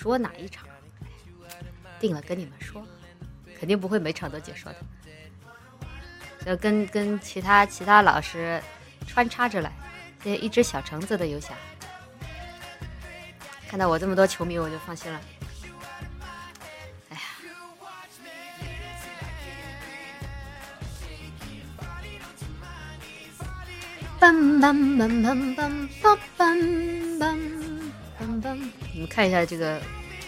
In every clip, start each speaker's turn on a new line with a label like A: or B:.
A: 说哪一场，定了跟你们说，肯定不会每场都解说的，就跟其他老师穿插着来。谢谢一只小橙子的游侠，看到我这么多球迷我就放心了。哎呀，梆梆梆梆梆梆梆梆梆，你们看一下这个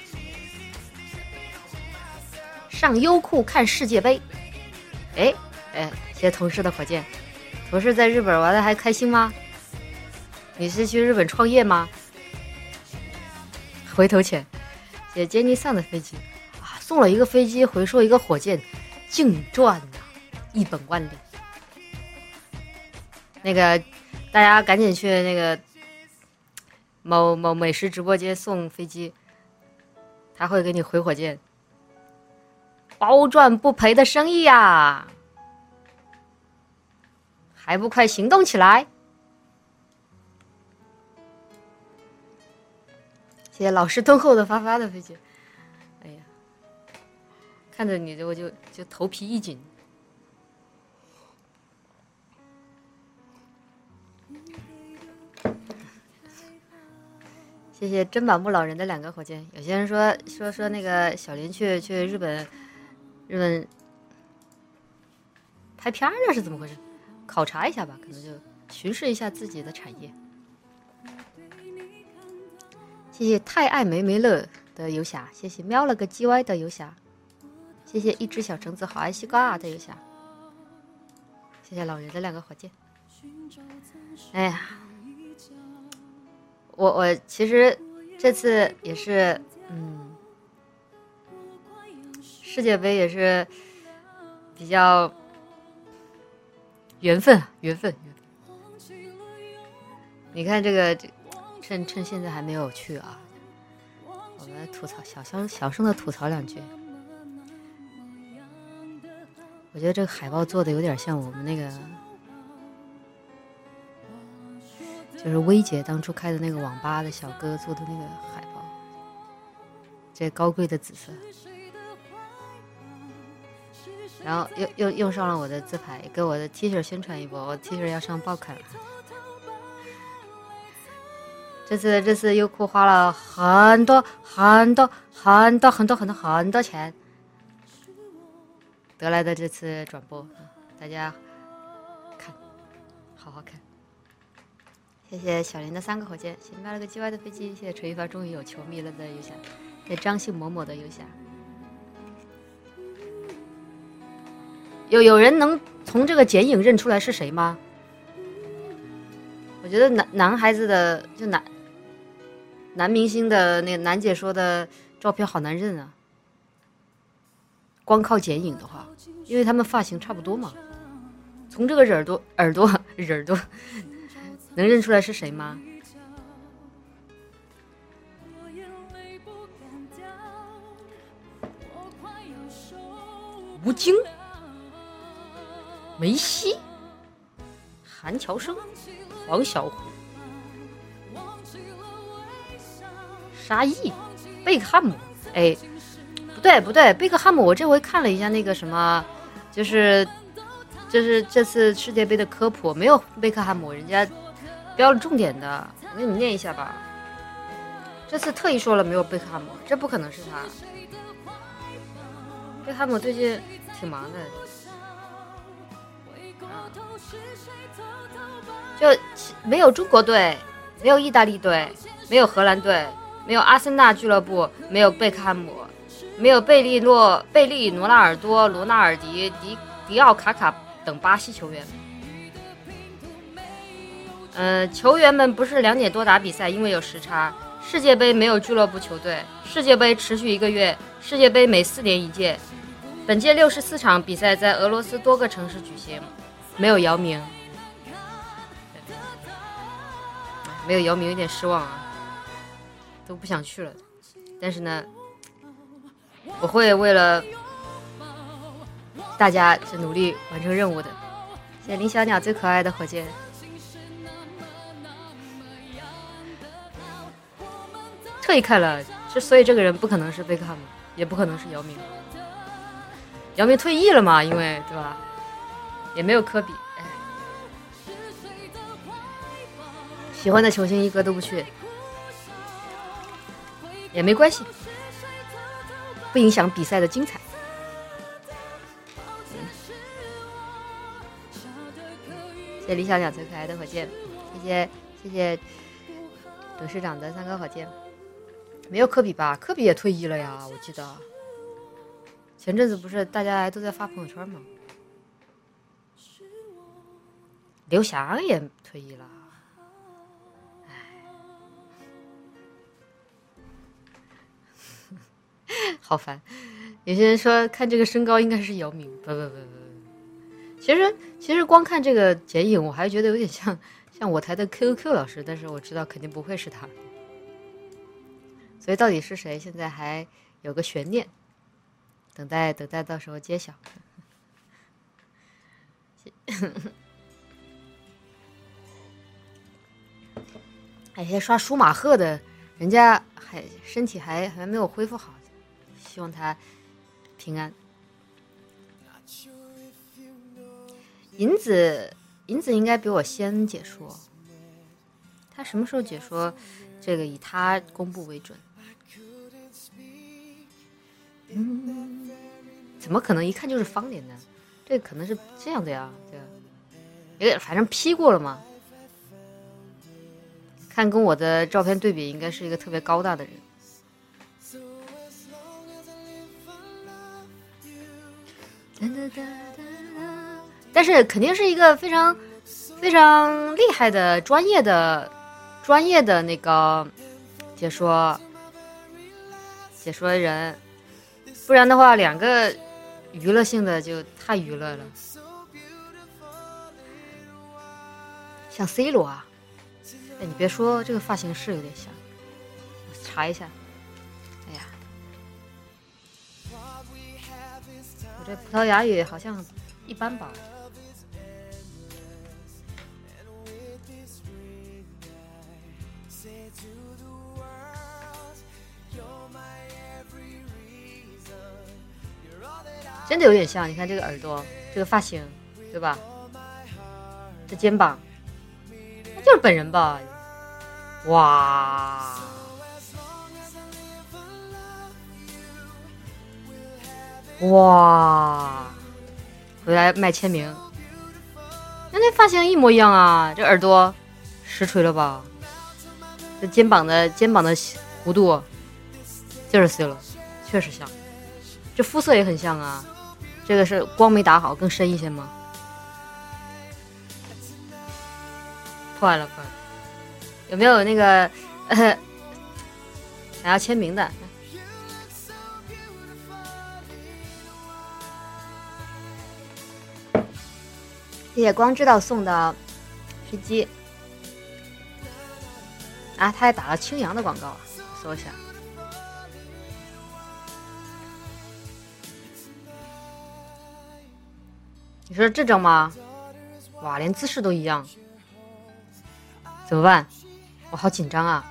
A: 上优酷看世界杯。哎，谢谢同事的火箭。同事在日本玩的还开心吗？你是去日本创业吗？回头钱。谢谢杰尼桑的飞机啊，送了一个飞机，回收一个火箭，净赚呐，1本万利。那个大家赶紧去那个某美食直播间送飞机，他会给你回火箭，包赚不赔的生意呀！还不快行动起来！谢谢老师敦厚的发的飞机。哎呀，看着你我就头皮一紧。谢谢珍宝木老人的2个火箭。有些人说那个小林去日本拍片了是怎么回事？考察一下吧，可能就巡视一下自己的产业。谢谢太爱梅梅乐的游侠，谢谢喵了个 GY 的游侠，谢谢一只小橙子好爱西瓜的游侠，谢谢老人的2个火箭。哎呀，我其实这次也是，世界杯也是比较缘分。你看这个，趁现在还没有去啊，我们吐槽小声的吐槽2句。我觉得这个海报做的有点像我们那个。就是薇姐当初开的那个网吧的小哥做的那个海报，这高贵的紫色，然后又用上了我的字牌，给我的 T 恤宣传一波，我 T 恤要上报刊了。这次优酷花了很多钱得来的这次转播，大家看，好好看。谢谢小林的3个火箭，谢谢卖了个 GY 的飞机，谢谢陈一发终于有球迷了的游侠，谢谢张姓某某的游侠。有人能从这个剪影认出来是谁吗？我觉得男孩子的就男明星的那个男解说的照片好难认啊。光靠剪影的话，因为他们发型差不多嘛，从这个耳朵能认出来是谁吗？吴京、梅西、韩乔生、黄小琥、沙溢、贝克汉姆。哎，不对，贝克汉姆我这回看了一下那个什么，就是这次世界杯的科普，没有贝克汉姆，人家标了重点的，我给你们念一下吧。这次特意说了没有贝克汉姆，这不可能是他。贝克汉姆最近挺忙的，就没有中国队，没有意大利队，没有荷兰队，没有阿森纳俱乐部，没有贝克汉姆，没有贝利罗纳尔多、罗纳尔迪奥卡卡等巴西球员。球员们不是2点多打比赛，因为有时差。世界杯没有俱乐部球队，世界杯持续1个月，世界杯每4年1届。本届64场比赛在俄罗斯多个城市举行，没有姚明。没有姚明有点失望啊，都不想去了。但是呢，我会为了大家去努力完成任务的。谢谢林小鸟最可爱的火箭。特意看了所以这个人不可能是贝克汉姆，也不可能是姚明。姚明退役了嘛，因为对吧？也没有科比，哎，喜欢的球星一个都不缺，也没关系，不影响比赛的精彩。谢谢李小鸟最可爱的火箭，谢谢董事长的3颗火箭。没有科比吧？科比也退役了呀，我记得前阵子不是大家都在发朋友圈吗？刘翔也退役了，好烦。有些人说看这个身高应该是姚明，不，其实光看这个剪影，我还觉得有点像我台的 QQ 老师，但是我知道肯定不会是他，所以到底是谁，现在还有个悬念，等待到时候揭晓。哎，些刷舒马赫的，人家身体还没有恢复好，希望他平安。银子应该比我先解说，他什么时候解说？这个以他公布为准。怎么可能一看就是方脸呢？这个可能是这样的呀，对吧？反正 P 过了嘛。看跟我的照片对比，应该是一个特别高大的人。但是肯定是一个非常非常厉害的专业的那个解说人，不然的话两个娱乐性的就太娱乐了。像 C 罗啊，哎，你别说，这个发型是有点像，我查一下。哎呀，我这葡萄牙语好像一般吧。真的有点像，你看这个耳朵，这个发型，对吧？这肩膀，那就是本人吧？哇！哇！回来卖签名，那发型一模一样啊！这耳朵实锤了吧？这肩膀的弧度就是 C 罗，确实像。这肤色也很像啊。这个是光没打好，更深一些吗？破了。有没有那个想要签名的？谢谢光知道送的飞机啊！他还打了青阳的广告啊，搜一下。你说这种吗？哇，连姿势都一样，怎么办？我好紧张啊！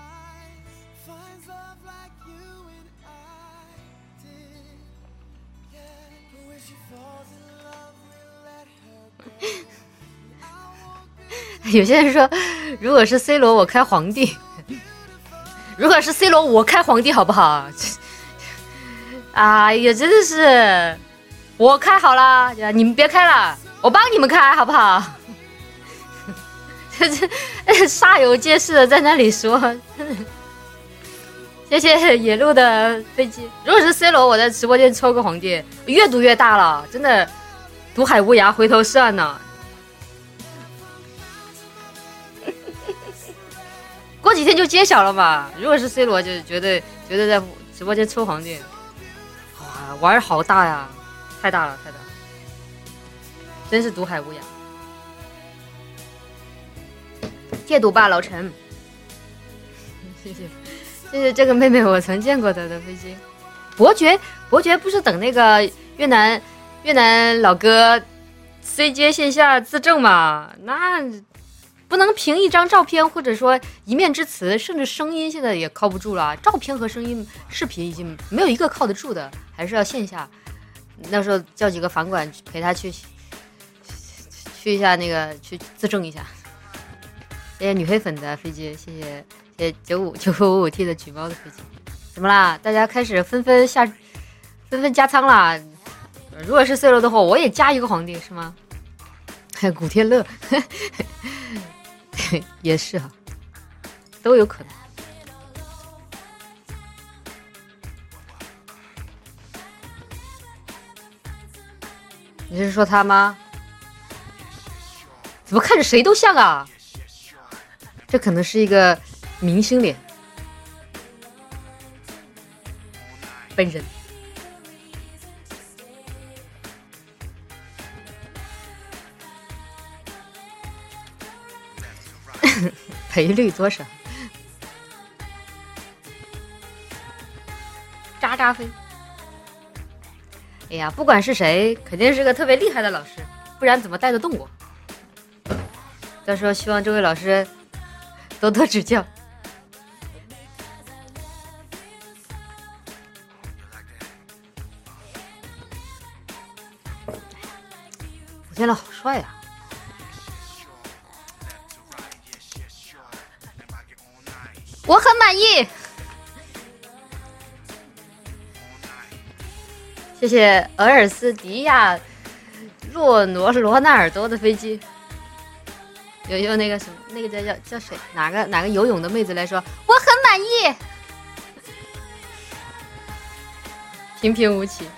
A: 有些人说，如果是 C 罗，我开皇帝；如果是 C 罗，我开皇帝，好不好？哎呀，真的是。我开好了，你们别开了，我帮你们开好不好？这煞有介事的在那里说。谢谢野路的飞机。如果是 C 罗，我在直播间抽个皇帝，越赌越大了，真的赌海无涯，回头是岸呢。过几天就揭晓了嘛。如果是 C 罗，就绝对在直播间抽皇帝。哇，玩好大呀！太大了，真是赌海无涯。戒赌吧，老陈。谢谢这个妹妹，我曾见过她的飞机。伯爵不是等那个越南老哥 CJ 线下自证嘛？那不能凭一张照片或者说一面之词，甚至声音现在也靠不住了。照片和声音、视频已经没有一个靠得住的，还是要线下。那时候叫几个房管陪他去一下那个去自证一下。谢谢女黑粉的飞机，谢谢9555T 的举猫的飞机。怎么啦？大家开始纷纷加仓啦。如果是 C 罗的话，我也加一个皇帝是吗？还有古天乐也是哈，都有可能。你是说他吗？怎么看着谁都像啊？这可能是一个明星脸，本人。赔率多少？渣渣飞。哎呀，不管是谁，肯定是个特别厉害的老师，不然怎么带得动我？到时候希望这位老师多多指教。古天乐好帅啊！我很满意，谢谢俄尔斯迪亚洛纳尔多的飞机。有那个什么，那个叫谁？哪个游泳的妹子来说我很满意，平平无奇。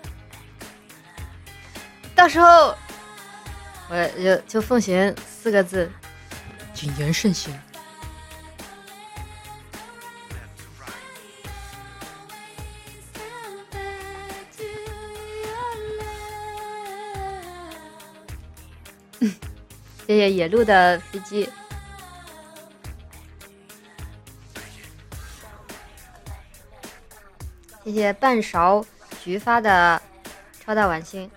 A: 到时候我就奉行4个字：谨言慎行。谢谢野鹿的飞机，谢谢半勺菊发的超大晚星。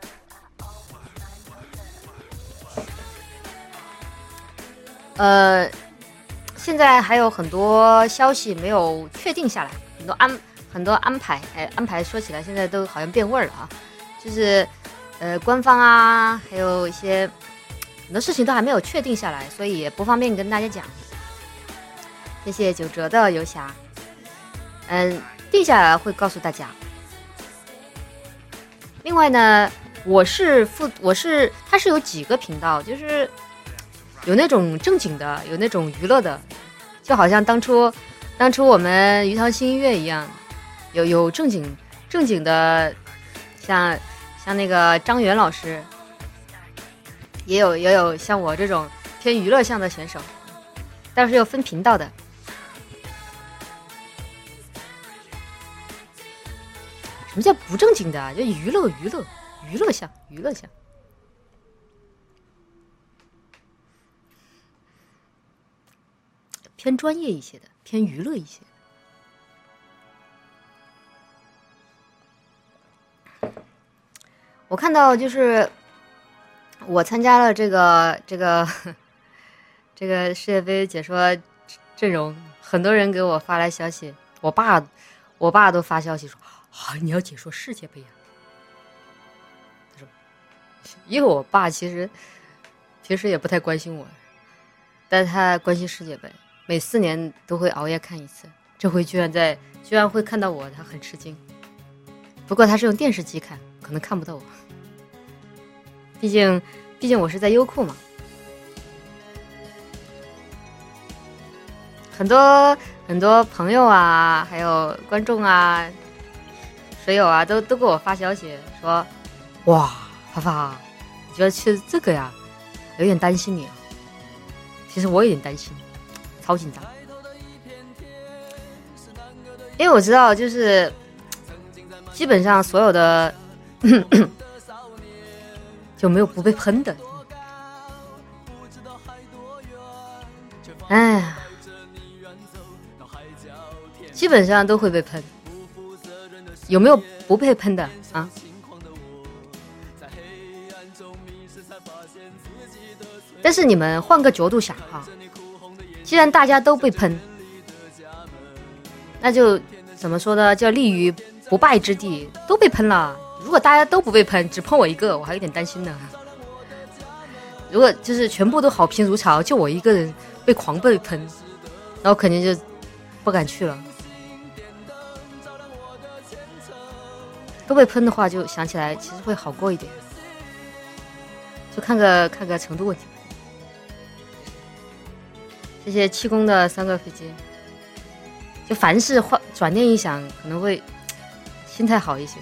A: 现在还有很多消息没有确定下来，很多安排，安排说起来现在都好像变味了啊，就是官方啊，还有一些很多事情都还没有确定下来，所以也不方便跟大家讲。谢谢九折的游侠，定下来会告诉大家。另外呢，它是有几个频道，就是有那种正经的，有那种娱乐的，就好像当初我们鱼塘新音乐一样，有正经的，像那个张元老师。也有像我这种偏娱乐向的选手，但是有分频道的。什么叫不正经的？就娱乐向，偏专业一些的，偏娱乐一些的。我看到就是我参加了这个世界杯解说阵容，很多人给我发来消息，我爸都发消息说啊，你要解说世界杯啊？他说，因为我爸其实平时也不太关心我，但他关心世界杯，每4年都会熬夜看一次，这回居然会看到我，他很吃惊。不过他是用电视机看，可能看不到我。毕竟我是在优酷嘛，很多朋友啊，还有观众啊、水友啊，都给我发消息说，哇，发发，你觉得去这个呀，有点担心你啊。其实我有点担心，超紧张，因为我知道就是基本上所有的就没有不被喷的。哎呀，基本上都会被喷，有没有不被喷的啊？ 但是你们换个角度想哈，既然大家都被喷，那就怎么说呢？叫立于不败之地，都被喷了。如果大家都不被喷，只喷我一个，我还有点担心呢。如果就是全部都好评如潮，就我一个人狂被喷，然后肯定就不敢去了。都被喷的话，就想起来其实会好过一点，就看个程度问题。谢谢气功的3个飞机，就凡事转念一想，可能会心态好一些。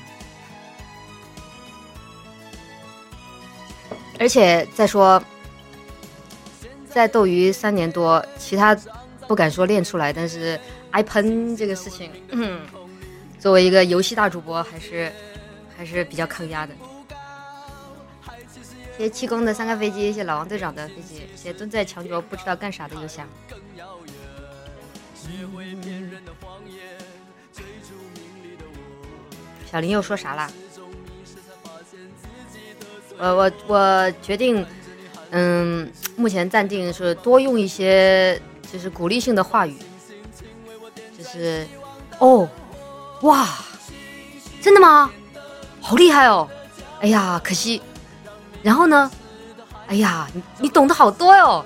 A: 而且再说，在斗鱼3年多，其他不敢说练出来，但是挨喷这个事情，作为一个游戏大主播，还是比较抗压的。谢谢气功的3个飞机，谢谢老王队长的飞机，谢谢蹲在墙角不知道干啥的邮箱。小林又说啥啦？我决定，目前暂定是多用一些就是鼓励性的话语，就是哇，真的吗？好厉害哦！哎呀，可惜。然后呢？哎呀，你懂得好多哟！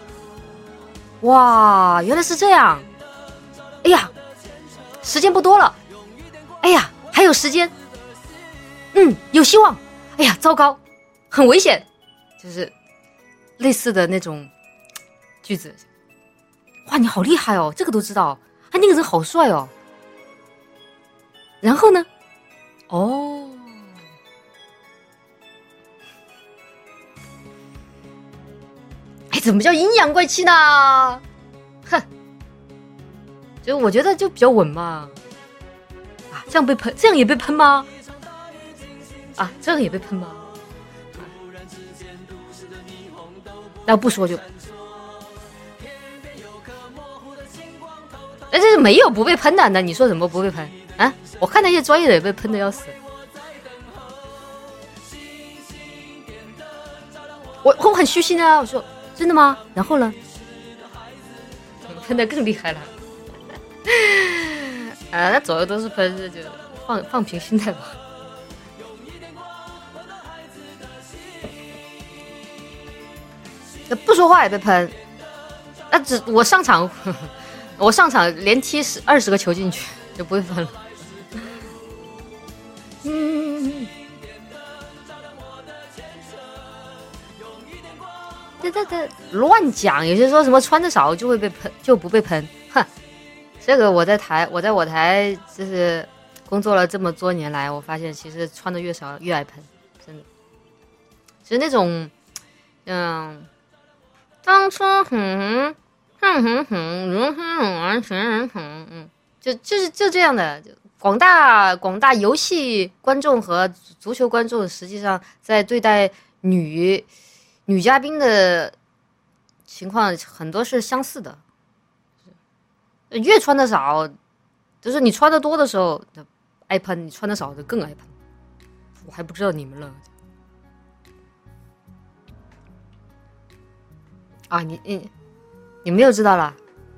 A: 哇，原来是这样。哎呀，时间不多了。哎呀，还有时间。有希望。哎呀，糟糕。很危险，就是类似的那种句子。哇，你好厉害哦，这个都知道。那个人好帅哦。然后呢？怎么叫阴阳怪气呢？哼，就我觉得就比较稳嘛。这样被喷，这样也被喷吗？这样也被喷吗？要不说就，这是没有不被喷的。那你说什么不被喷啊？我看那些专业的也被喷的要死。我很虚心啊，我说真的吗？然后呢？喷的更厉害了。那左右都是喷，就放平心态吧。不说话也被喷，我上场连踢20个球进去就不会喷了。乱讲，有些说什么穿的少就会被喷，就不被喷，哼，这个我在我台就是工作了这么多年来，我发现其实穿的越少越爱喷，真的，其实那种当初就这样的，广大游戏观众和足球观众，实际上在对待女嘉宾的情况很多是相似的，越穿的少，就是你穿的多的时候爱喷，你穿的少就更爱喷。我还不知道你们了。你们又知道了？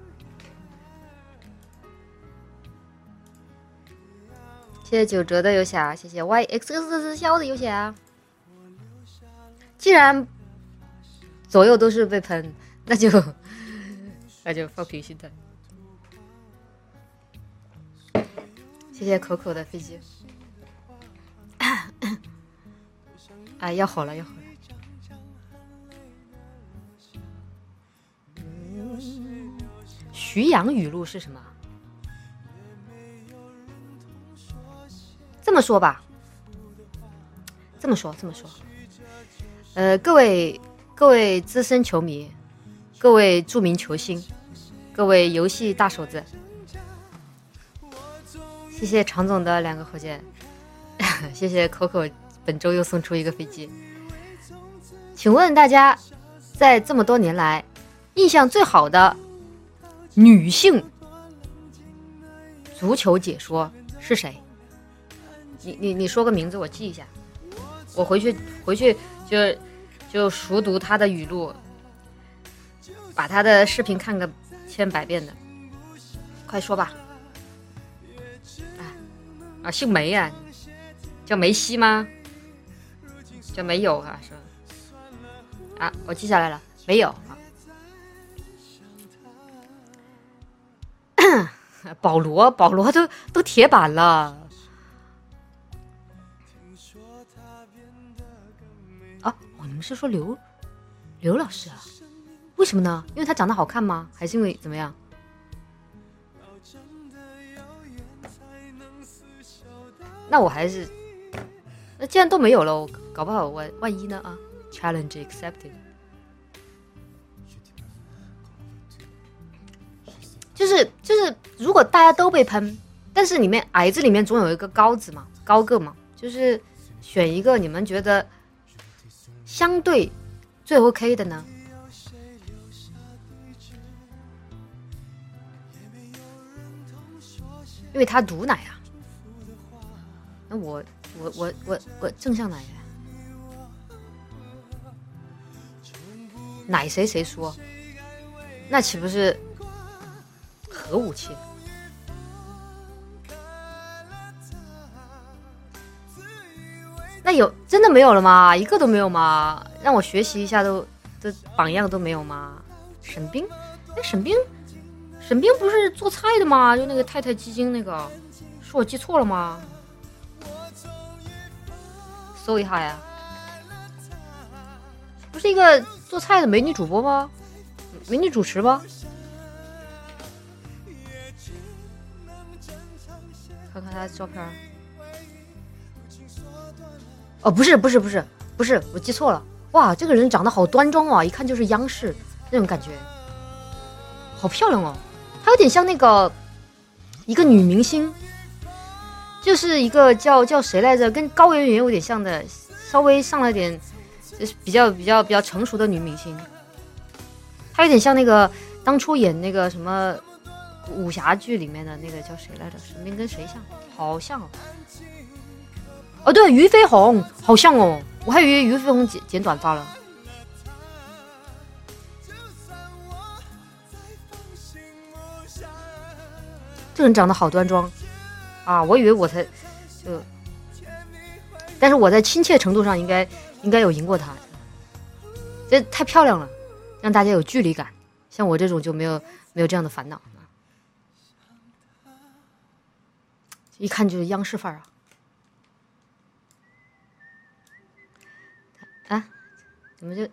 A: 谢谢九折的游侠，谢谢 YXX 消的游侠。既然左右都是被喷，那就放平心态。谢谢口口的飞机。要好了。徐阳语录是什么？这么说吧，这么说，各位资深球迷，各位著名球星，各位游戏大手子，谢谢常总的2个火箭，谢谢 Coco 本周又送出1个飞机。请问大家在这么多年来印象最好的女性足球解说是谁？你说个名字我记一下，我回去就熟读她的语录。 把他的视频看个千百遍的，快说吧。姓梅啊，叫梅西吗？叫梅友啊，是吧？我记下来了，梅友啊。保罗都铁板了。你们是说刘老师啊？为什么呢？因为他长得好看吗？还是因为怎么样？那我还是，那既然都没有了，我搞不好我万一呢啊 ？Challenge accepted。就是，如果大家都被喷，但是矮子里面总有一个高子嘛，高个嘛，就是选一个你们觉得相对最 OK 的呢？因为他毒奶啊。那我正向奶呀，奶谁说？那岂不是核武器？那真的没有了吗？一个都没有吗？让我学习一下都榜样都没有吗？沈冰不是做菜的吗？就那个太太基金那个，是我记错了吗？搜一下呀，不是一个做菜的美女主播吗？美女主持吧？看看她的照片。不是，我记错了。哇，这个人长得好端庄啊，一看就是央视那种感觉，好漂亮哦。她有点像那个一个女明星。就是一个叫谁来着，跟高圆圆有点像的，稍微上了点，就是比较成熟的女明星。她有点像那个当初演那个什么武侠剧里面的那个叫谁来着？沈冰跟谁像？好像对，俞飞鸿，好像哦，我还以为俞飞鸿剪短发了。这人长得好端庄。我以为我才但是我在亲切程度上应该有赢过他，这太漂亮了，让大家有距离感。像我这种就没有这样的烦恼，一看就是央视范儿啊！怎么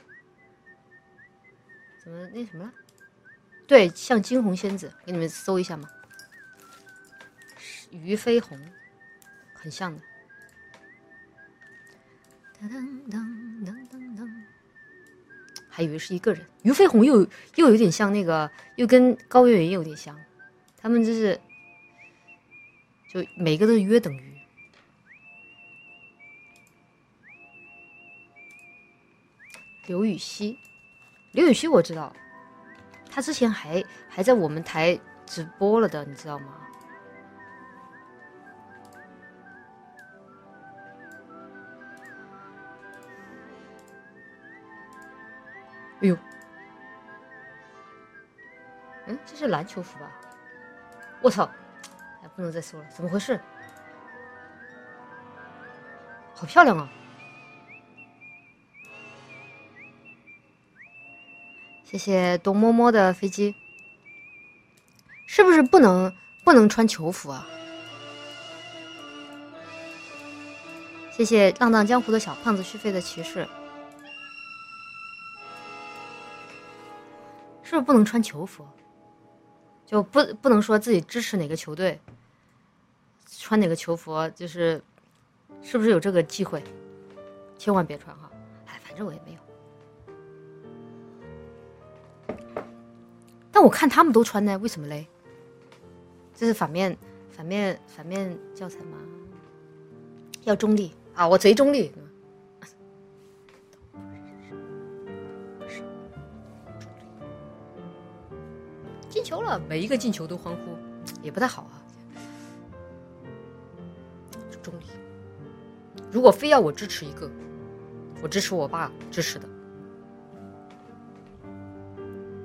A: 怎么那什么了？对，像惊鸿仙子，给你们搜一下嘛。俞飞鸿很像的。还以为是一个人。俞飞鸿又有点像那个，又跟高圆圆有点像，他们就每个都约等于。刘禹锡我知道，他之前还在我们台直播了的，你知道吗？哎呦，这是篮球服吧？我操，不能再搜了，怎么回事？好漂亮啊！谢谢东摸摸的飞机。是不是不能穿球服啊？谢谢浪荡江湖的小胖子续费的骑士。是不是不能穿球服？就不能说自己支持哪个球队，穿哪个球服，是不是有这个忌讳？千万别穿哈！反正我也没有。但我看他们都穿呢，为什么嘞？这是反面教材吗？要中立啊！我贼中立。进球了，每一个进球都欢呼，也不太好啊。中立。如果非要我支持一个，我支持我爸支持的。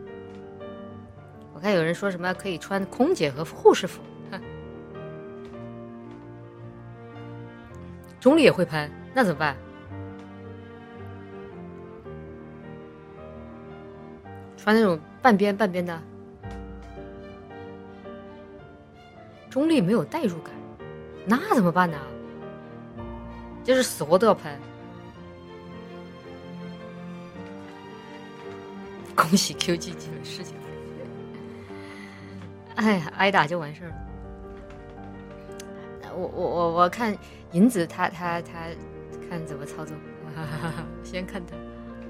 A: 看有人说什么可以穿空姐和护士服，中立也会喷，那怎么办？穿那种半边的，中立没有代入感，那怎么办呢？就是死活都要喷。恭喜 QG 进了世界杯。哎呀，挨打就完事儿了。我看银子他看怎么操作，先看他。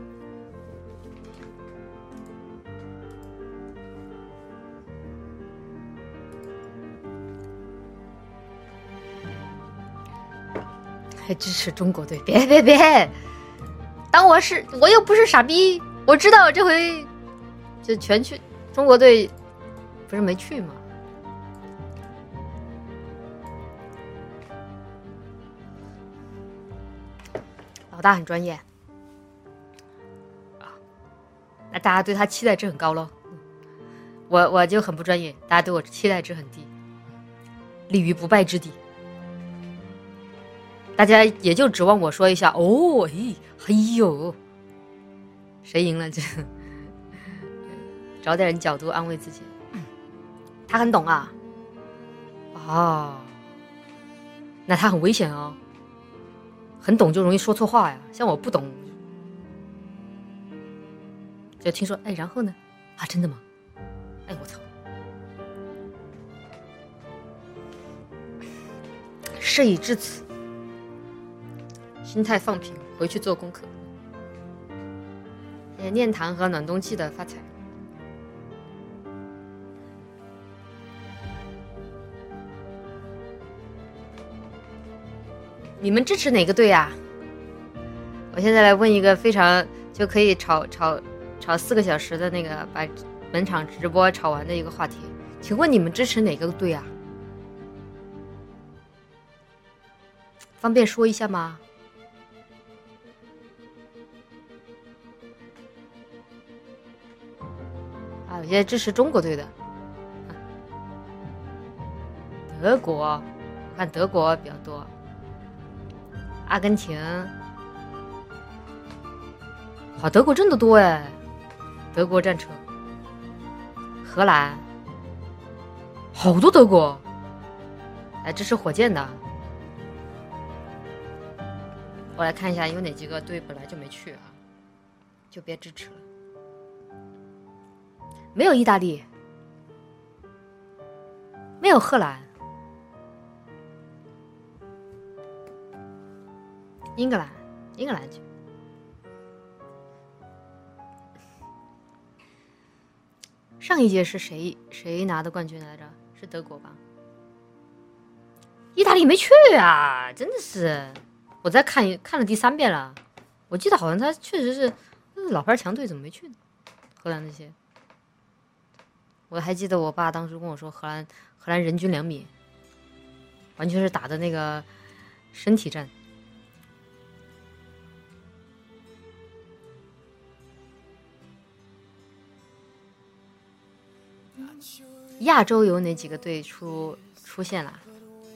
A: 还支持中国队？别！当我又不是傻逼，我知道这回就全去中国队，不是没去吗？老大很专业啊，那大家对他期待值很高咯。我就很不专业，大家对我期待值很低，立于不败之地。大家也就指望我说一下哦，哎呦，谁赢了这找点角度安慰自己。他很懂啊，哦，那他很危险哦，很懂就容易说错话呀。像我不懂，就听说哎，然后呢？啊，真的吗？哎，我操！事已至此。心态放平，回去做功课。念糖和暖冬季的发财。你们支持哪个队啊？我现在来问一个非常就可以吵4个小时的那个把本场直播吵完的一个话题，请问你们支持哪个队啊？方便说一下吗？有些支持中国队的，德国，我看德国比较多，阿根廷，哇，德国真的多哎，德国战车，荷兰，好多德国，来支持火箭的，我来看一下有哪几个队本来就没去啊，就别支持了。没有意大利，没有荷兰，英格兰去。上一届是谁拿的冠军来着？是德国吧？意大利没去啊，真的是！我再看了第3遍了，我记得好像他确实是老牌强队，怎么没去呢？荷兰那些。我还记得我爸当时跟我说，荷兰人均2米，完全是打的那个身体战。亚洲有哪几个队出现了？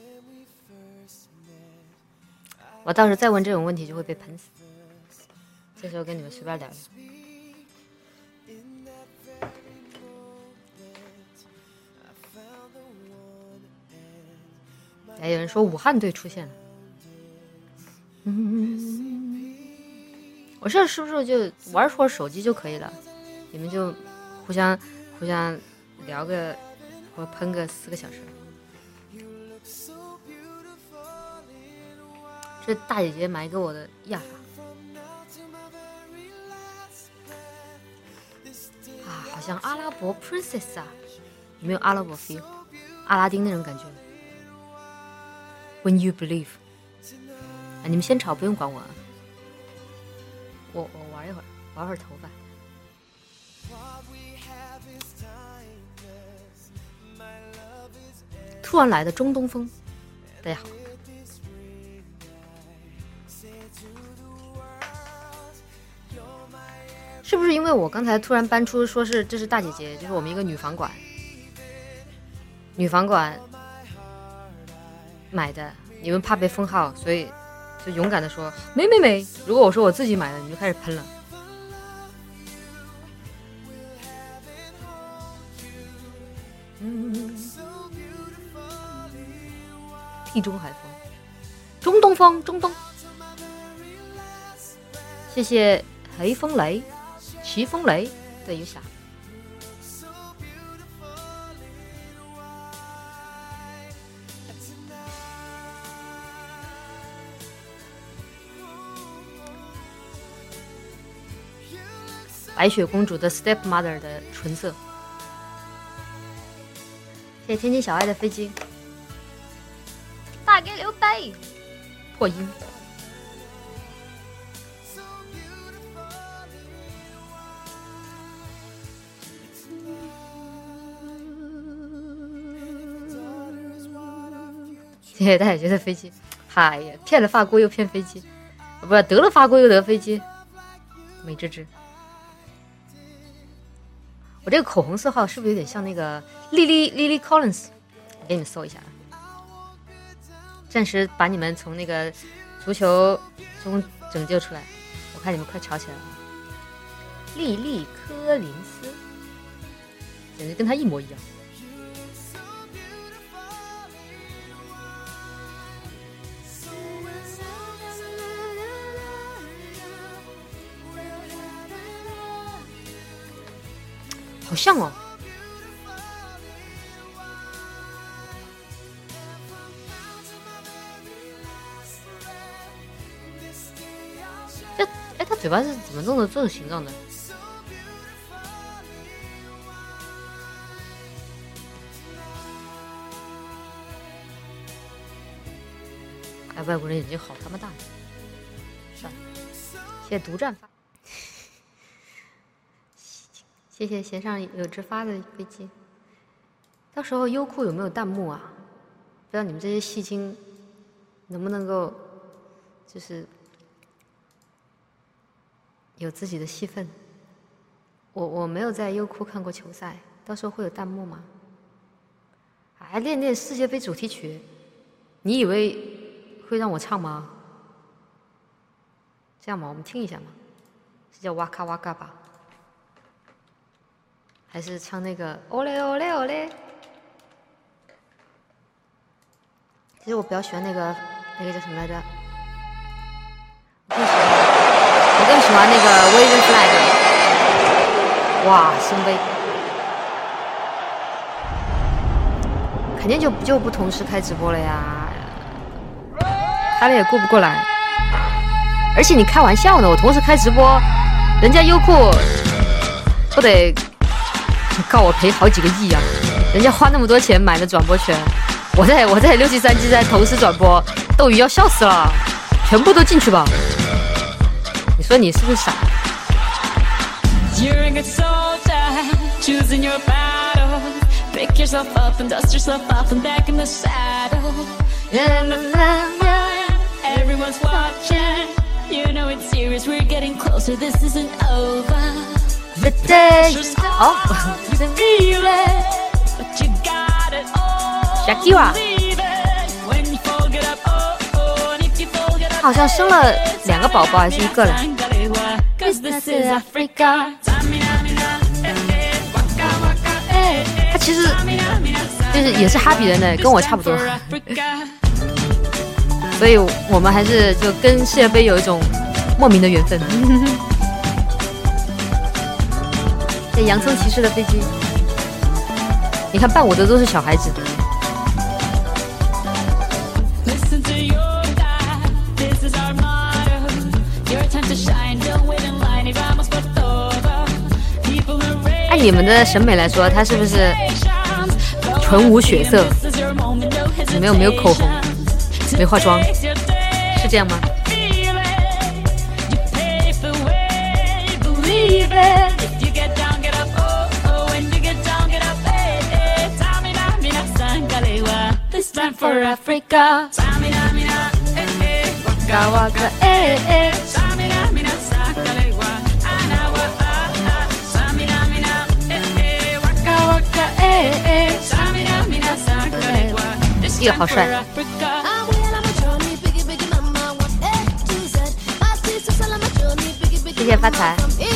A: 我到时候再问这种问题就会被喷死。这时候跟你们随便聊聊。哎，有人说武汉队出现了，我这是不是就玩会儿手机就可以了？你们就互相聊个或喷个4个小时。这大姐姐买给我的亚发啊，好像阿拉伯 princess 啊，有没有阿拉伯 feel？ 阿拉丁那种感觉。When you believe， 啊，你们先吵，不用管我啊。我玩一会儿，玩会儿头发。突然来的中东风，大家好。是不是因为我刚才突然搬出说这是大姐姐，就是我们一个女房管， 女房管买的，你们怕被封号，所以就勇敢的说没。如果我说我自己买的，你就开始喷了。地中海风，中东风，中东。谢谢黑风雷、齐风雷的有啥？白雪公主的 stepmother 的唇色。谢谢天津小爱的飞机。大给刘备破音。谢谢大姐姐的飞机。嗨呀，骗了发锅又骗飞机，不是得了发锅又得飞机，美滋滋。我这个口红色号是不是有点像那个 Lily Collins？ 我给你们搜一下，暂时把你们从那个足球中拯救出来。我看你们快吵起来了。莉莉柯林斯，简直跟他一模一样。好像哦，他嘴巴是怎么弄的这种形状的？哎，外国人眼睛好他妈大！算了，谢谢独占发。谢谢弦上有只发的飞机。到时候优酷有没有弹幕啊？不知道你们这些戏精能不能够，就是有自己的戏份。我没有在优酷看过球赛，到时候会有弹幕吗？还练练世界杯主题曲，你以为会让我唱吗？这样吧，我们听一下嘛，是叫哇咔哇咔吧？还是唱那个哦嘞哦嘞哦嘞？其实我比较喜欢那个叫什么来着？我更喜欢那个 Waving Flag。哇，声威！肯定就不同时开直播了呀，开了也过不过来。而且你开玩笑呢，我同时开直播，人家优酷不得告我赔好几个亿啊！人家花那么多钱买的转播权，我在673G在同时转播，斗鱼要笑死了，全部都进去吧！你说你是不是傻？The day is Shakira， 他好像生了2个宝宝还是1个了。他其实就是也是哈比人的，跟我差不多。所以我们还是就跟世界杯有一种莫名的缘分。这洋葱骑士的飞机，你看伴舞的都是小孩子。按你们的审美来说，他是不是纯无血色？没有口红，没化妆，是这样吗？For Africa, waka waka, waka waka, 咦，好帅！谢谢发财。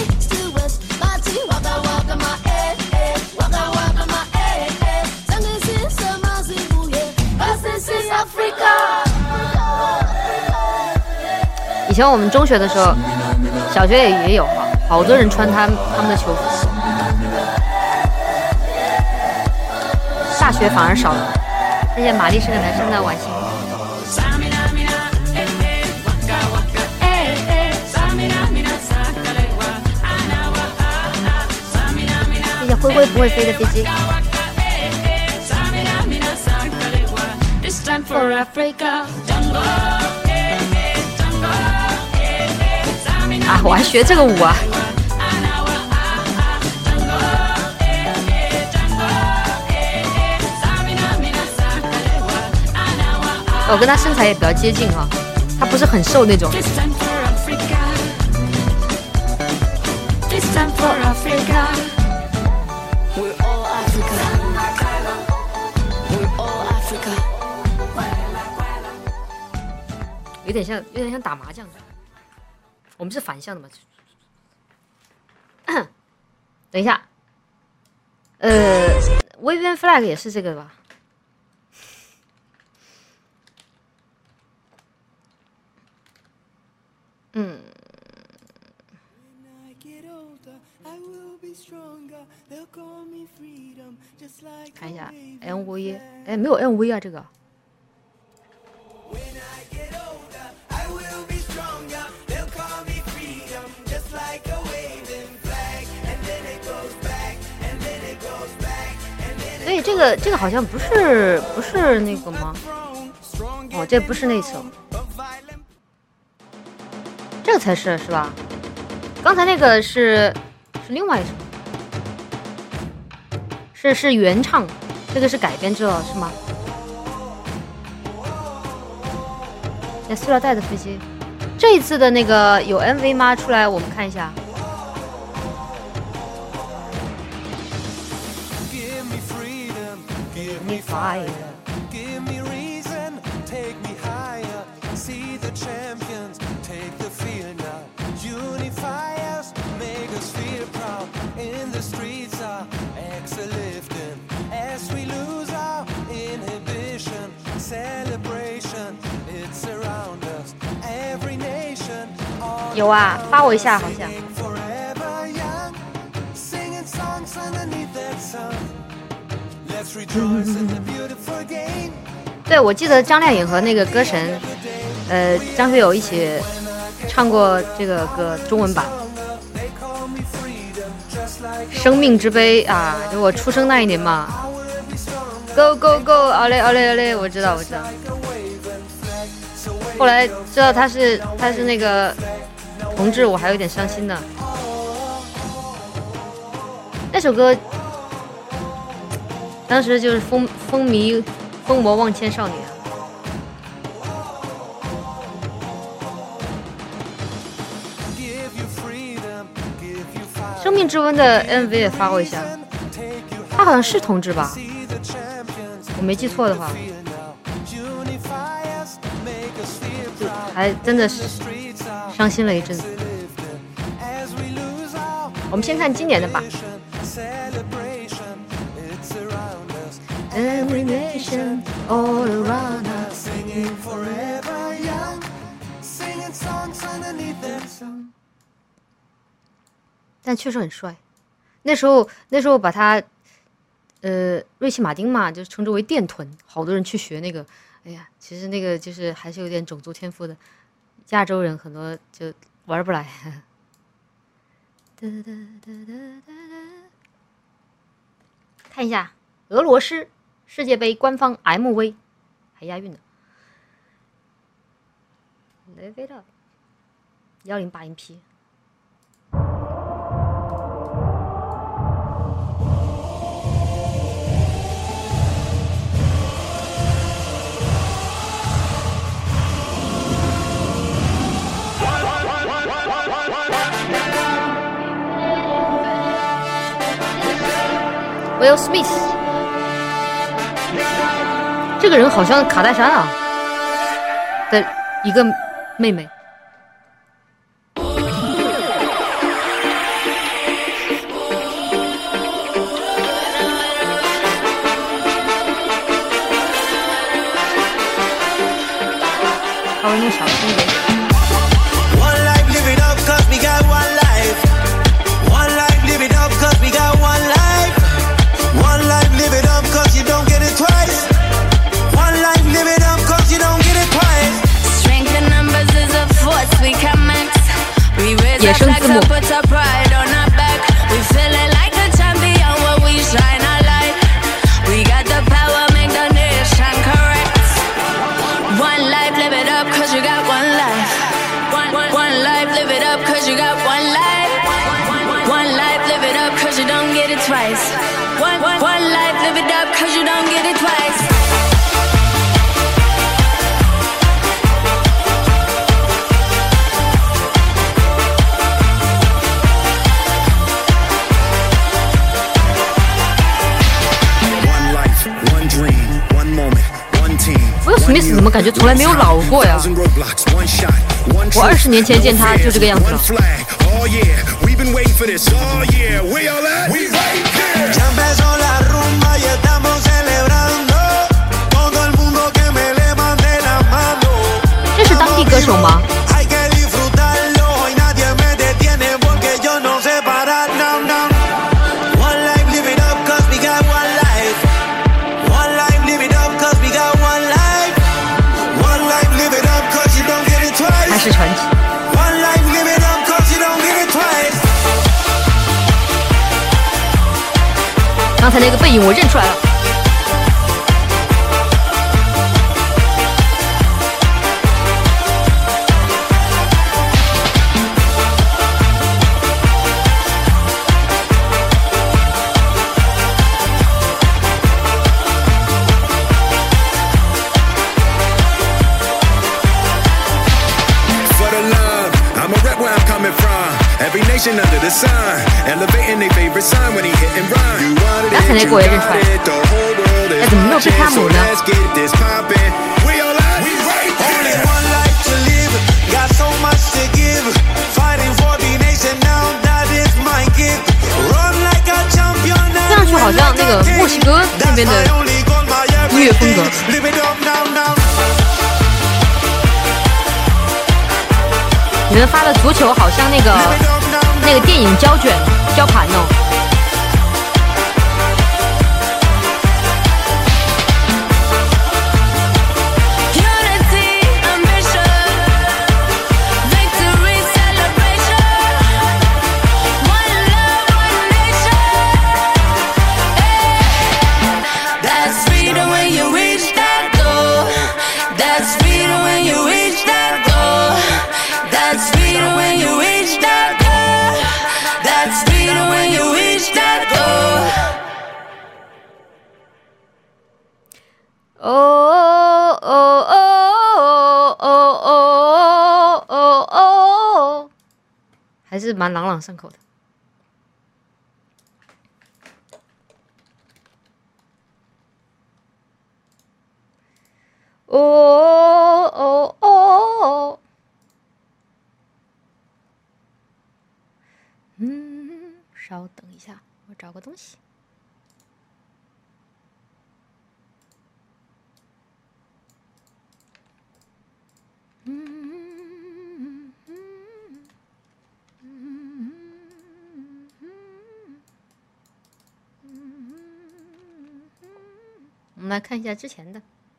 A: 以前我们中学的时候，小学也有好多人穿他们的球服，大学反而少了。谢谢玛丽是个男生的晚星。谢谢灰灰不会飞的飞机。啊，我还学这个舞啊！我跟他身材也比较接近哈，他不是很瘦那种。有点像打麻将。我们是反向的嘛？等一下，Vivian Flag 也是这个吧？看一下 MV， 哎，没有 MV 啊，这个。所以这个好像不是那个吗？哦，这不是那首，这个才是吧？刚才那个是另外一首，是原唱，这个是改编之后是吗？那塑料袋的飞机，这一次的那个有 MV 吗？出来我们看一下。Fire. Give me reason, take me higher. See the champions, take the field now. Unify us, make us feel proud. In the streets, our axle lifting. As we lose our inhibition, celebration, it's around us. Every nation. 有啊，发我一下好像。Forever young, singing songs underneath that sun.对，我记得张靓颖和那个歌神，张学友一起唱过这个歌中文版《生命之杯》啊，就我出生那一年嘛。Go go go， 奥嘞奥嘞奥嘞，我知道。后来知道他是那个同志，我还有点伤心呢。那首歌。当时就是风魔万千少女啊！生命之温的 MV 也发过一下，他好像是同志吧？我没记错的话，就还真的是伤心了一阵子。我们先看经典的吧。Every nation all around us, singing forever young, singing songs underneath that sun. 但确实很帅。那时候把他，瑞奇马丁嘛，就称之为电臀，好多人去学那个。哎呀，其实那个就是还是有点种族天赋的，亚洲人很多就玩不来。看一下俄罗斯世界杯官方 MV， 还押韵呢。Live it up， 108音批。Will Smith。 这个人好像卡戴珊啊的一个妹妹。稍微弄小声一点。野生字幕。史密斯怎么感觉从来没有老过呀？我20年前见他就这个样子了。这是当地歌手吗？是传奇。刚才那个背影我认出来了。刚才那个我也认出来了，哎，怎么没有贝克汉姆呢？听上去好像那个墨西哥那边的音乐风格。你们发的足球好像那个电影胶卷胶盘哦。还是蛮朗朗上口的。稍等一下，我找个东西。我们来看一下之前的。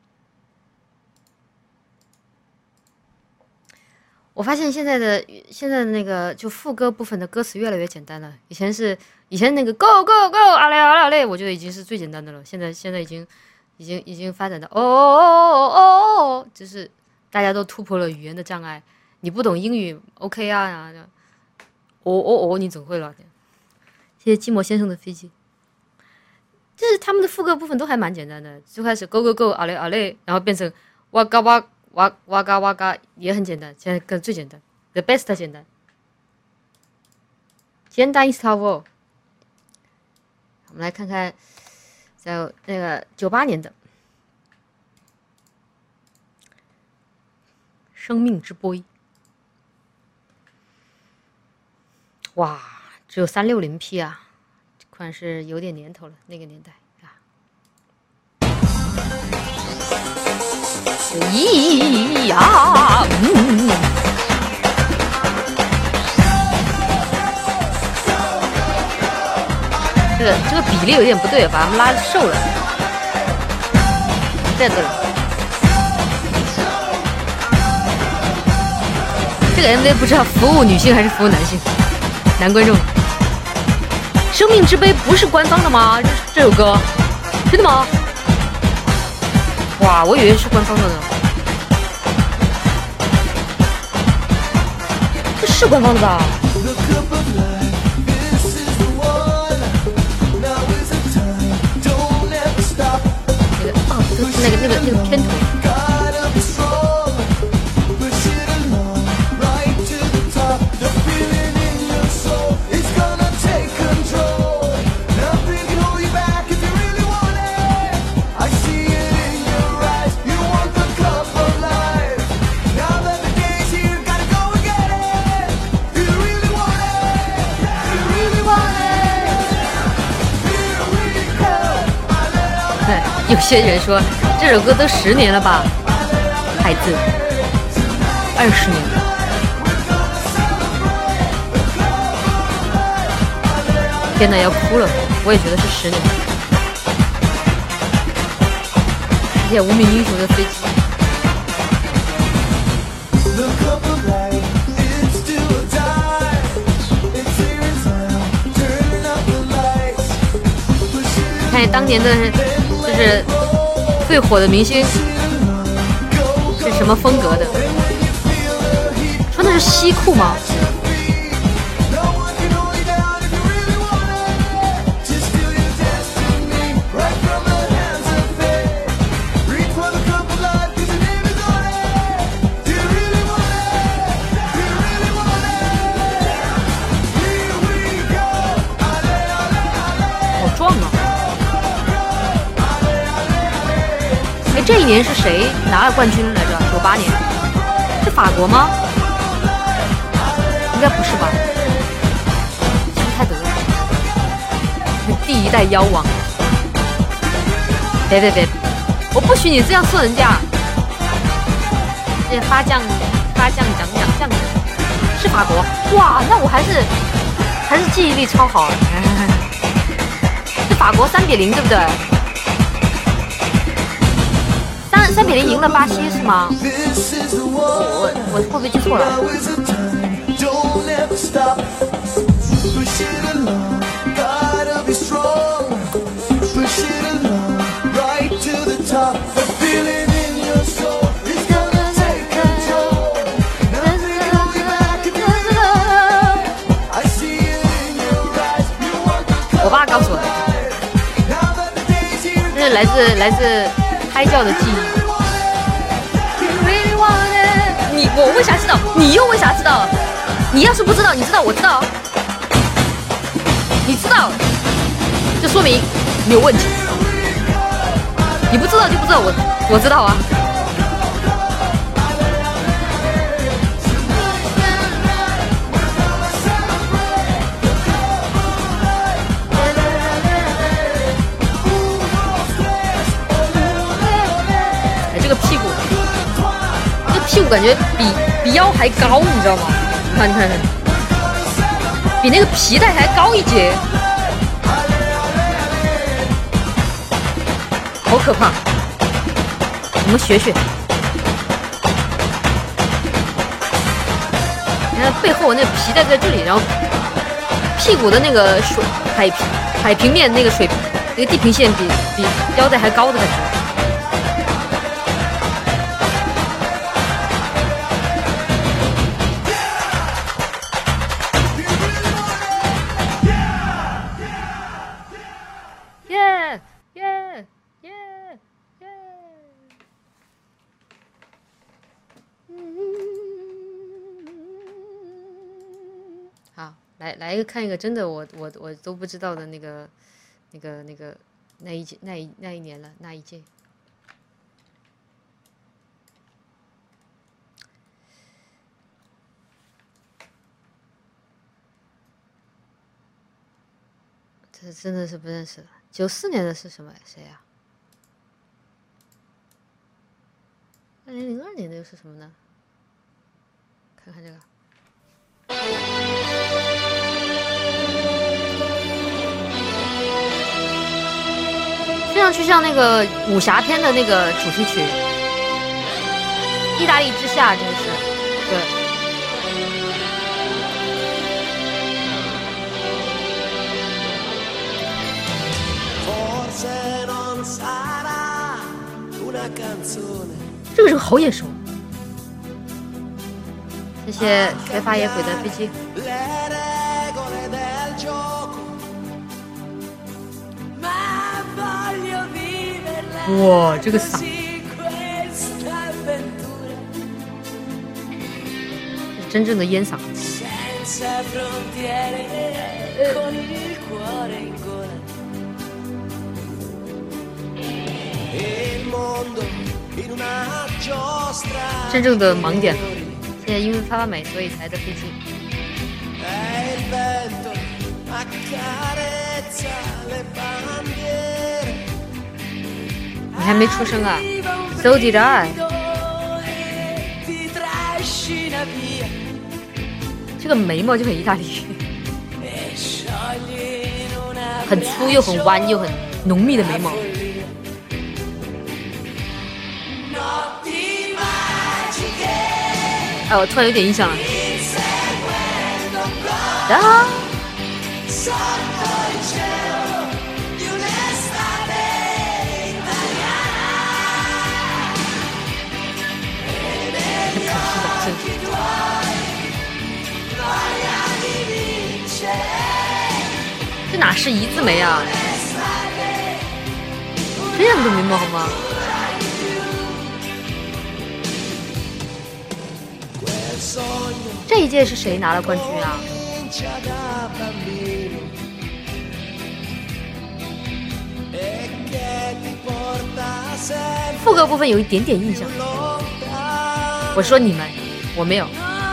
A: 我发现现在的那个就副歌部分的歌词越来越简单了。以前那个 go go go 阿嘞阿嘞，我觉得已经是最简单的了。现在已经发展到哦，就是大家都突破了语言的障碍。你不懂英语 OK 啊，你总会了。谢谢寂寞先生的飞机。就是他们的副歌部分都还蛮简单的，最开始 go go go 阿嘞阿嘞，然后变成哇嘎哇哇嘎哇嘎也很简单，现在更最简单 ，the best 简单，简单 is how。我们来看看，在那个98年的， 生命之杯。哇，只有360P 啊，这款是有点年头了，那个年代啊。咦呀，这个比例有点不对，把他们拉瘦了。对。这个 MV 不知道服务女性还是服务男性，男观众。生命之杯不是官方的吗？这首歌，真的吗？哇，我以为是官方的呢。这是官方的吧？那个片头。有些人说这首歌都10年了吧，孩子，20年了。天哪，要哭了！我也觉得是10年。而且无名英雄的飞机。看当年的。就是最火的明星是什么风格的？穿的是西裤吗？好壮啊！这一年是谁拿了冠军来着？98年，是法国吗？应该不是吧？希特泰德，第1代妖王。别，我不许你这样说人家。这发酱酱，是法国。哇，那我还是记忆力超好。是法国3-0，对不对？3-0赢了巴西是吗？我会不会记错了？我爸告诉我的，这是来自胎教的记忆。我为啥知道？你又为啥知道？你要是不知道，你知道我知道，你知道，就说明你有问题。你不知道就不知道，我知道啊。哎，这个屁股。屁股感觉比腰还高，你知道吗？你看，比那个皮带还高一截，好可怕！我们学。你看背后那个皮带在这里，然后屁股的那个海平面那个那个地平线比腰带还高的感觉。来看一个真的我都不知道的那一年了那一届。 这真的是不认识了。94年的是什么？谁呀？2002年的又是什么呢？看看这个。听上去像那个武侠片的那个主题曲，《意大利之夏》，这个是对。这个人好眼熟，谢谢学法野鬼的飞机。哇，这个嗓，真正的烟嗓。真正的盲点，现在因为发发美，所以才的飞机。你还没出生啊 ？So did I。这个眉毛就很意大利，很粗又很弯又很浓密的眉毛。哎，我突然有点印象了。啊！这哪是一字眉啊？这样的眉毛好吗？这一届是谁拿了冠军啊？副歌部分有一点点印象。我说你们，我没有。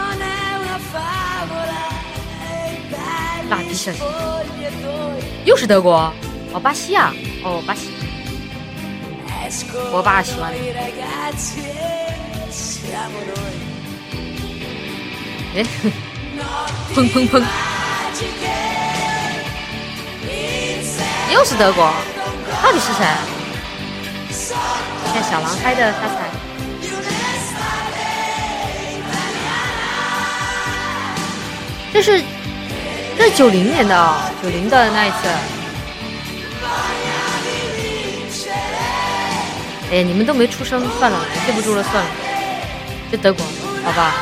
A: 蜡笔小新，又是德国？哦，巴西啊？哦，巴西。我爸喜欢。哎，砰砰砰！又是德国，到底是谁？看小狼嗨的发财。这是90年的哦，90的那一次。哎呀，你们都没出生，算了，记不住了，算了。就德国，好吧。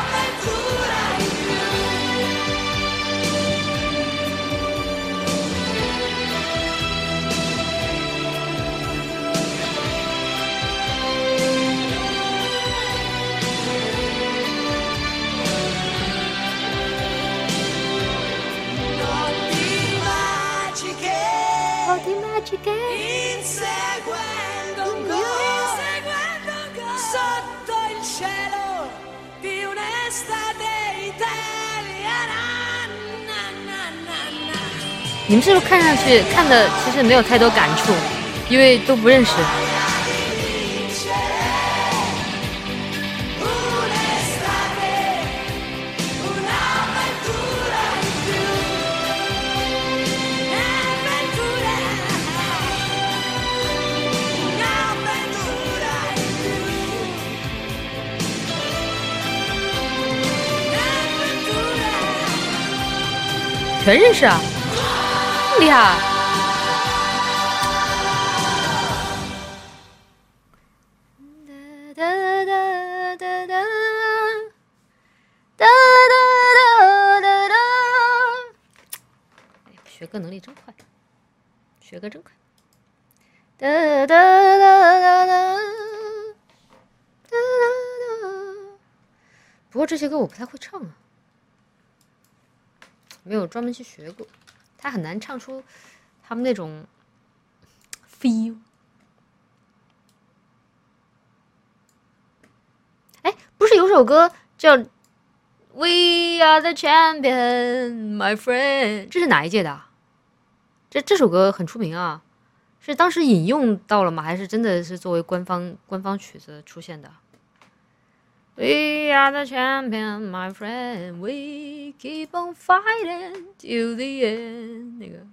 A: 你们是不是看上去看的其实没有太多感触，因为都不认识。全认识啊，厉害！学歌能力真快，学歌真快。不过这些歌我不太会唱啊。没有专门去学过，他很难唱出他们那种 feel。哎，不是有首歌叫 We Are the Champion, My Friend， 这是哪一届的？ 这首歌很出名啊，是当时引用到了吗？还是真的是作为官方曲子出现的 ？We are the champion, my friend. We keep on fighting till the end. 那个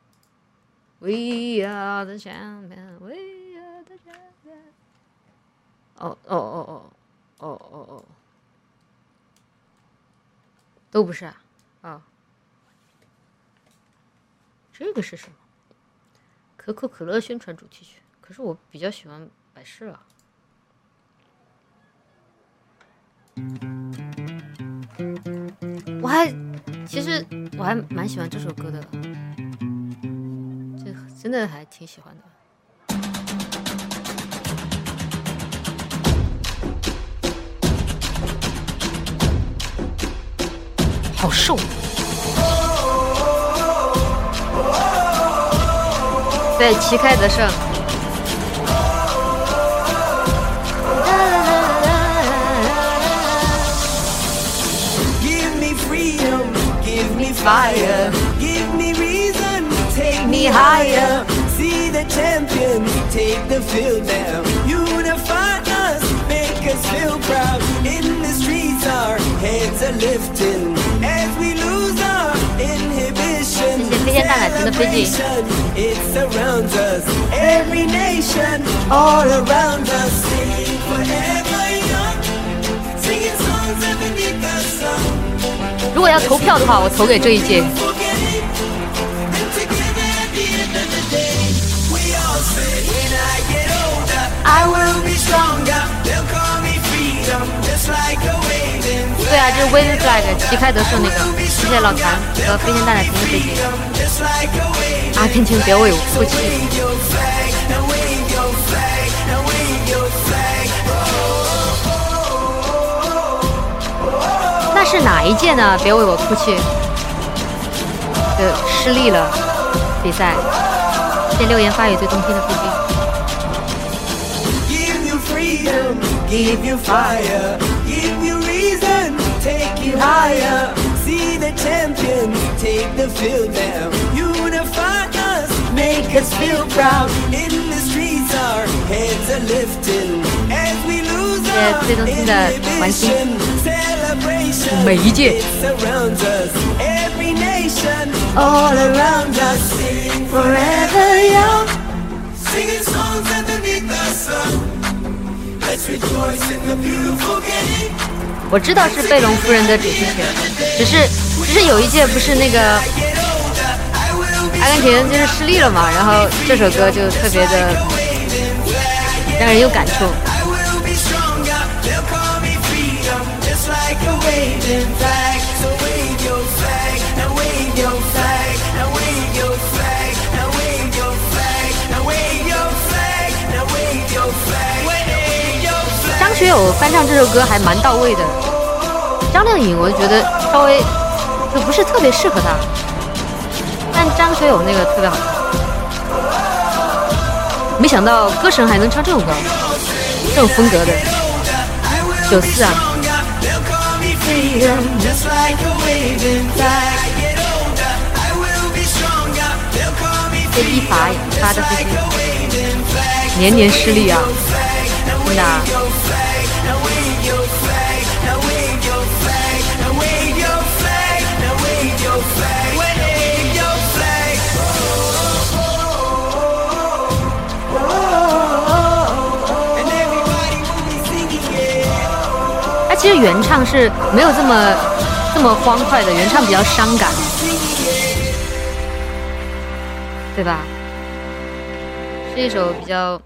A: We are the champion. We are the champion. 哦，都不是啊。哦，这个是什么？可口可乐宣传主题曲。可是我比较喜欢百事啊。其实我还蛮喜欢这首歌的，这真的还挺喜欢的。好瘦，对，旗开得胜。
B: Fire, give me reason, take me higher. See the champions take the field now. Unify us, make us feel proud. In the streets, our heads are lifting as we lose our inhibition.
A: Celebration,
B: it surrounds us. Every nation, all around us, singing forever young, singing songs underneath the sun.
A: 如果要投票的话，我投给这一届。对啊，就是 Waving Flag 旗开得胜那个，谢谢老谭和飞天大奶停的飞机。阿根廷别为我哭泣。那是哪一届呢？别为我哭泣。失利了比赛。谢谢六言发语最动听的飞机。
B: Give you freedom, give you fire, give you reason, take you higher. See the champions take the field now. Unify us, make us feel proud. In the streets, our heads are lifting as we lose our inhibition. Celebration,
A: 每一届
B: it surrounds us. Every nation, all around us, sing forever young, singing songs underneath the sun. Let's rejoice in the beautiful game.
A: 我知道是贝隆夫人的主题曲，只是有一届不是那个阿根廷就是失利了嘛，然后这首歌就特别的让人有感触。张学友翻唱这首歌还蛮到位的，张靓颖我觉得稍微就不是特别适合他，但张学友那个特别好听。没想到歌神还能唱这种歌，这种风格的。94啊。这一发的飞机，年年失利啊，真的啊。它其实原唱是没有这么欢快的，原唱比较伤感，对吧？是一首比较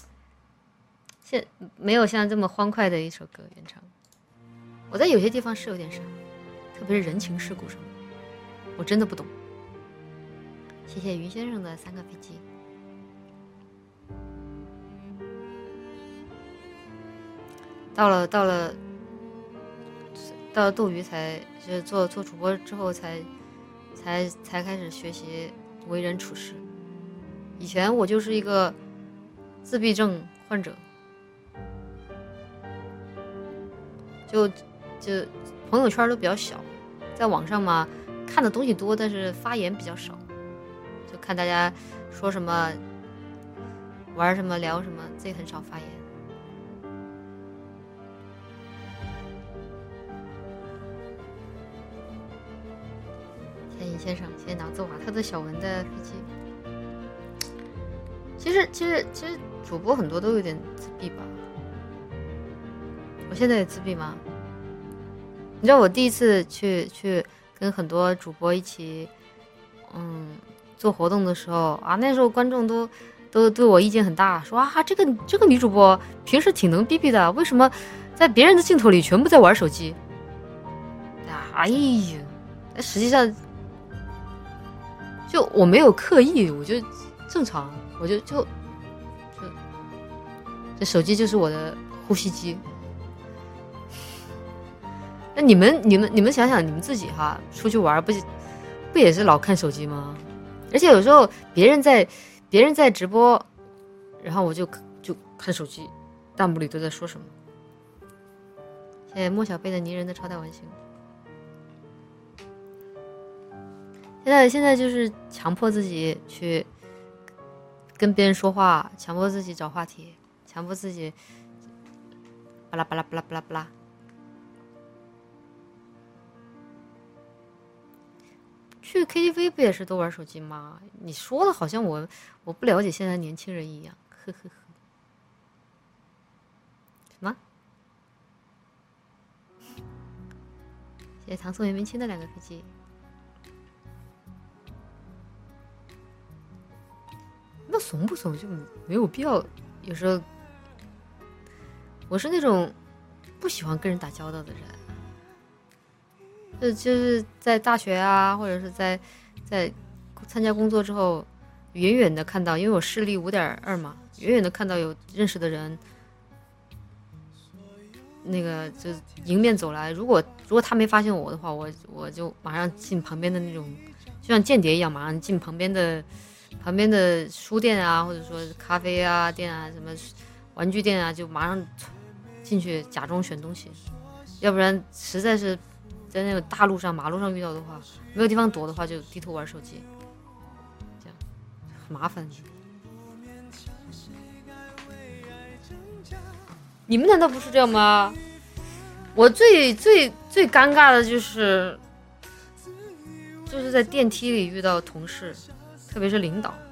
A: 没有像这么欢快的一首歌原唱。我在有些地方是有点傻，特别是人情世故上，我真的不懂。谢谢云先生的3个飞机。到了斗鱼才就是做主播之后才开始学习为人处事。以前我就是一个自闭症患者，就朋友圈都比较小，在网上嘛看的东西多，但是发言比较少。 就看大家说什么，玩什么，聊什么，自己很少发言。天尹先生，谢谢拿走瓦特的小文的飞机。其实主播很多都有点自闭吧。我现在也自闭吗？你知道我第一次去跟很多主播一起做活动的时候啊，那时候观众都对我意见很大，说啊这个女主播平时挺能逼逼的，为什么在别人的镜头里全部在玩手机？哎呀，实际上就我没有刻意，我就正常，我就这手机就是我的呼吸机。那你们想想，你们自己哈，出去玩不也是老看手机吗？而且有时候别人在直播，然后我就看手机，弹幕里都在说什么。谢谢莫小贝的泥人的超大完形。现在就是强迫自己去跟别人说话，强迫自己找话题，强迫自己巴拉巴拉巴拉巴拉巴拉。去 KTV 不也是都玩手机吗？你说的好像我不了解现在年轻人一样，呵呵呵。什么？谢谢唐宋元明清的2个飞机。那怂不怂就没有必要。有时候我是那种不喜欢跟人打交道的人。就是在大学啊，或者是在参加工作之后，远远的看到，因为我视力5.2嘛，远远的看到有认识的人，那个就迎面走来，如果他没发现我的话，我就马上进旁边的那种，就像间谍一样，马上进旁边的书店啊，或者说咖啡啊店啊，什么玩具店啊，就马上进去假装选东西，要不然实在是在那个大路上马路上遇到的话，没有地方躲的话，就低头玩手机，这样很麻烦。你们难道不是这样吗？我最尴尬的就是在电梯里遇到同事，特别是领导，